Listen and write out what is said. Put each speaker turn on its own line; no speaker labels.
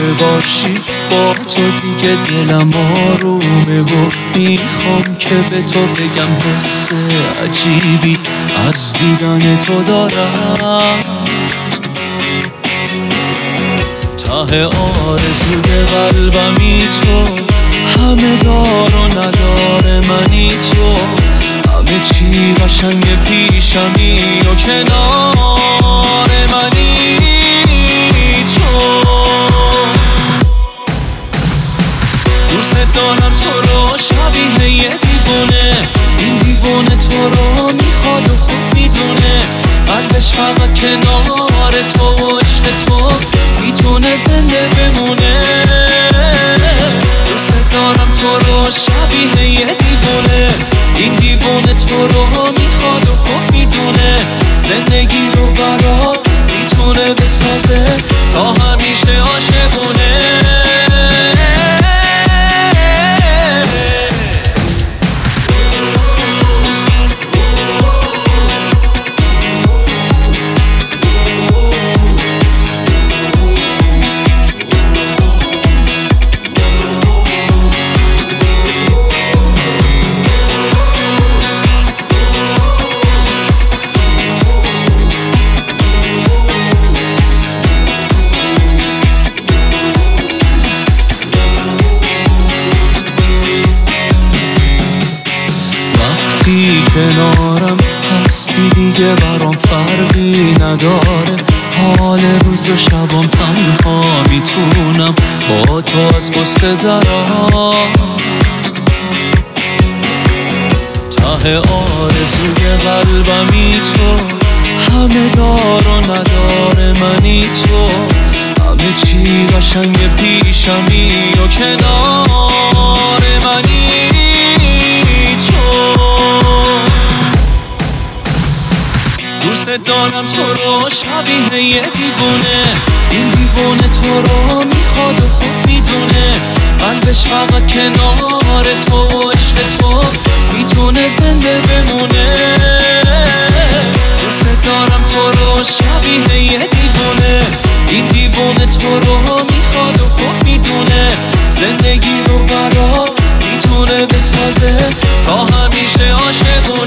که باشی با تو دیگه دلم آرومه و میخوام که به تو بگم حس عجیبی از دیدن تو دارم. ته آرزوی قلبمی تو، همه دار و نداره منی تو، همه چی قشنگ پیشمی و کنار منی تو. دوست دارم تو رو شبیه یه دیوونه، این دیوونه تو رو میخواد و خوب میدونه، قلبش فقط کنار تو و عشق تو میتونه زنده بمونه. دوست دارم تو رو شبیه یه دیوونه، این دیوونه تو رو میخواد و خوب میدونه، زندگی رو برا میتونه بسازه تا همیشه عاشقونه. وقتی کنارم هستی دیگه برام فرقی نداره، حال روز و شبام تنها میتونم با تو از قصه درام. ته آرزوی قلبمی تو، همه دار و نداره منی تو، همه چی قشنگ پیشمی و کنار منی تو. دوست دارم تو رو شبیه یه دیوونه، این دیوونه تو رو میخواد و خوب میدونه، قلبش فقط کنار تو و عشق تو میتونه زنده بمونه. دوست دارم تو رو شبیه یه دیوونه، این دیوونه تو رو میخواد و خوب میدونه، زندگی رو برا میتونه بسازه تا همیشه عاشقونه.